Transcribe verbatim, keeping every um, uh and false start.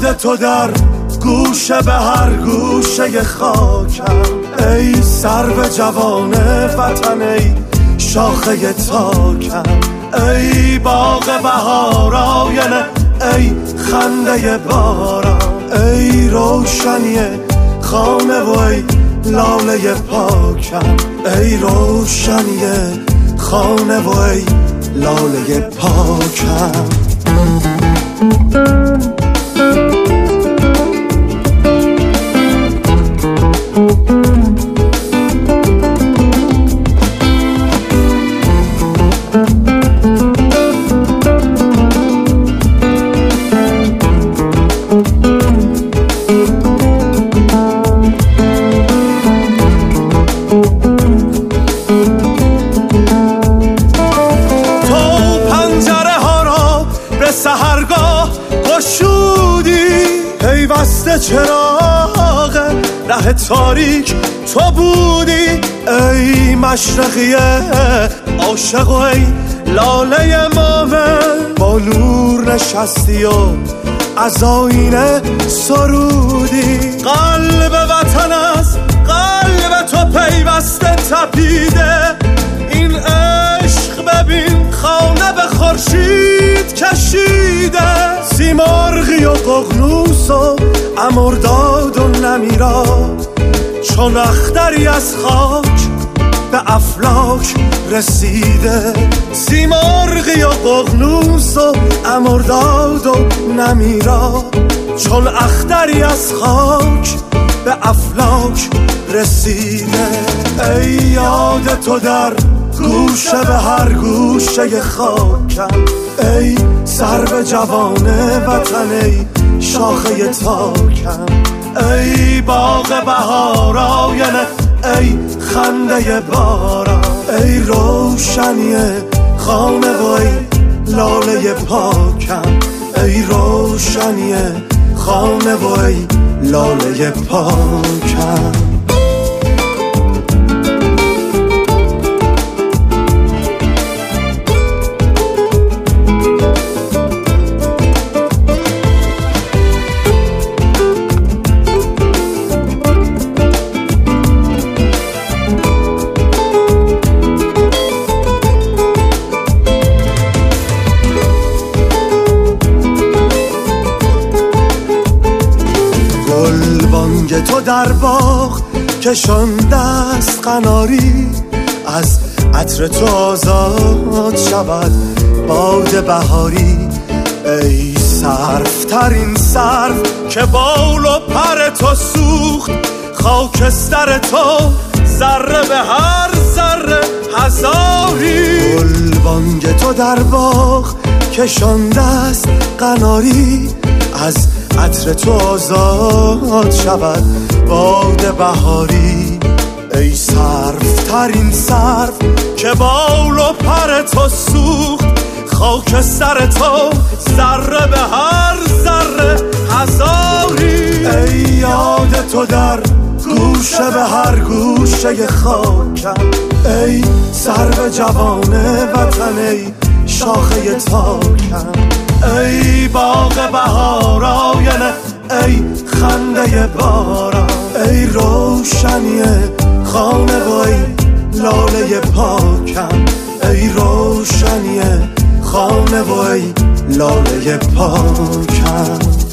یاد تو در گوشه به هر گوشه خاکم، ای سرو جوان وطن، ای شاخه تاکم، ای باغ بهار آینه، ای خنده باران، ای روشنی خانه و ای لاله پاکم، ای روشنی خانه و ای لاله پاکم. سحرگاه گشودی پیوسته چراغ ره تاریک تو بودی، ای مشرقیه عاشق و ای لاله مومن، با نور نشستی و از آینه سرودی. قلب وطن از قلب تو پیوسته تپیده، این عشق ببین خانه به خورشید کشیده، سیمرغی و ققنوس و امرداد و نمیرا، چون اختری از خاک به افلاک رسیده، سیمرغی و ققنوس و امرداد و نمیرا، چون اختری از خاک به افلاک رسیده. ای یاد تو در گوشه به هر گوشه خاکم، ای سرو جوان وطن، ای شاخه تاکم، ای باغ بهار آینه، ای خنده باران، ای روشنی خانه و ای لاله پاکم، ای روشنی خانه و ای لاله پاکم. گلبانگ تو در باغ کشانده است قناری، از عطر تو آزاد شود باد بهاری، ای سرفترین سرو که بال و پر تو سوخت، خاکستر تو ذره به هر ذره هزاری. گلبانگ تو در باغ کشانده است قناری، از عطر تو آزاد شود باد بهاری، ای سرفترین سرو که بال و پر تو سوخت، خاکستر تو ذره به هر ذره هزاری. ای یاد تو در گوشه به هر گوشه خاکم، ای سرو جوان وطن، ای شاخه تاکم، ای باغ بهار آینه، ای خنده باران، ای روشنی خانه و ای لاله پاکم، ای روشنی خانه و ای لاله پاکم.